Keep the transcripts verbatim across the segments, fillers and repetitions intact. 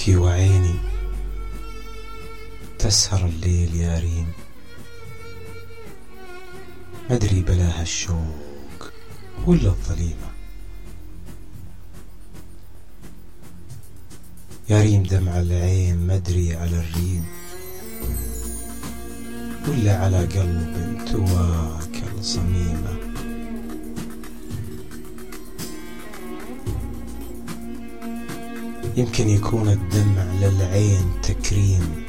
أبكي وعيني تسهر الليل يا ريم، مدري بلاها الشوق ولا الظليمة. يا ريم دمع العين مدري على الريم ولا على قلب تواكل صميمة. يمكن يكون الدمع للعين تكريم،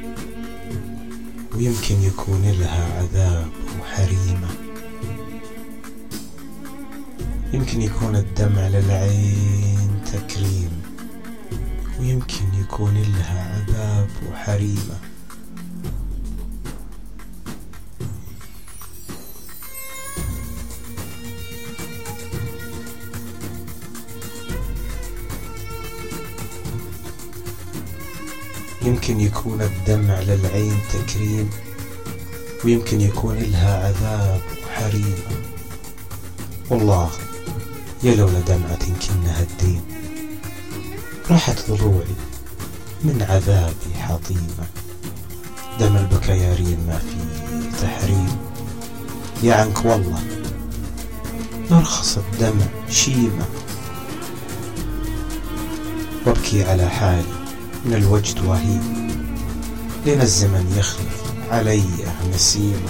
ويمكن يكون لها عذاب وحريمة. يمكن يكون الدمع للعين تكريم، ويمكن يكون لها عذاب وحريمة. يمكن يكون الدمع للعين تكريم، ويمكن يكون لها عذاب وحريمة. والله يا لولا دمعة كنها الدين، راحت ضلوعي من عذابي حطيمة. دم البكا يا ريم ما فيه تحريم، يا عنك والله يرخص الدمع شيمة. وابكي على حالي من الوجد وهيم، لين الزمن يخلف علي نسيمة.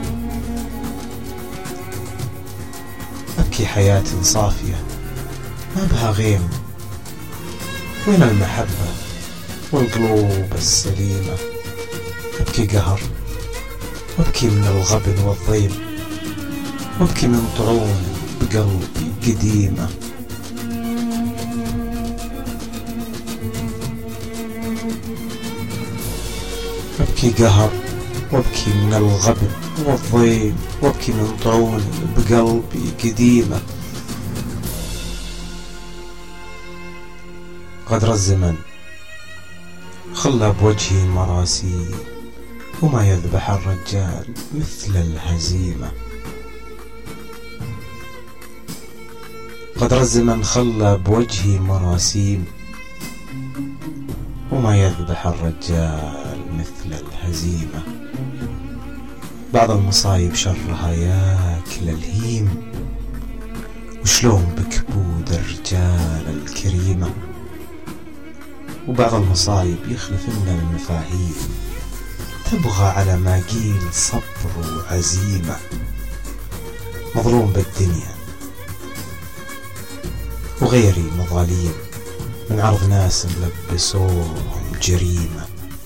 أبكي حياة صافية ما بها غيم، وين المحبة والقلوب السليمة. أبكي قهر وابكي من الغبن والضيم، وابكي من طعون بقلبي قديمة. أبكي قهر وابكي من الغبن والضيم، وابكي من طعون بقلبي قديمة. غدر الزمن خلى بوجهي مراسيل، وما يذبح الرجال مثل الهزيمة. غدر الزمن خلى بوجهي مراسيم، وما يذبح الرجال مثل الهزيمة. بعض المصايب شرها ياكل الهيم، وشلون بكبود الرجال الكريمة. وبعض المصايب يخلفن المفاهيم، تبغى على ما قيل صبر وعزيمة. مظلوم بالدنيا وغيري مظاليم، من عرض ناس ملبسوهم جريمة.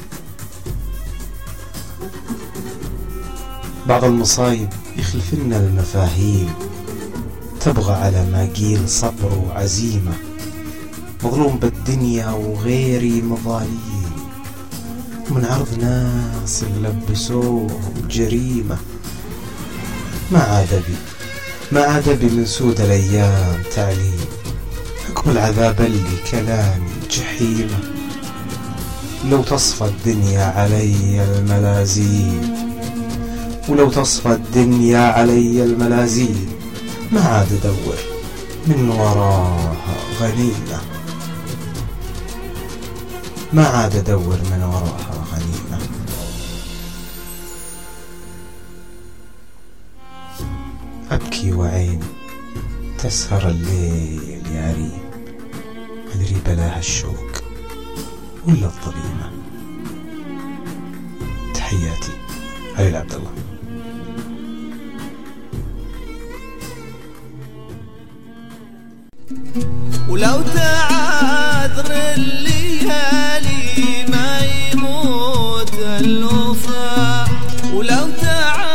بعض المصايب يخلفن المفاهيم، تبغى على ما قيل صبر وعزيمة. مظلوم بالدنيا وغيري مظاليم، من عرض ناس لبسوهم جريمة. ما عاد بي ما عاد بي من سود الأيام تعليم، حكم العذاب اللي كلامي جحيمة. لو تصفى الدنيا علي الملازيم، ولو تصفى الدنيا علي الملازيم، ما عاد أدور من وراها غنيمة. ما عاد أدور من وراها غنيمة. أبكي وعيني تسهر الليل يا ريم، مدري بلاها الشوق ولا الظليمة. تحياتي علي العبد الله. ولو تعذر الليالي ما يموت الوفا، ولو تعذر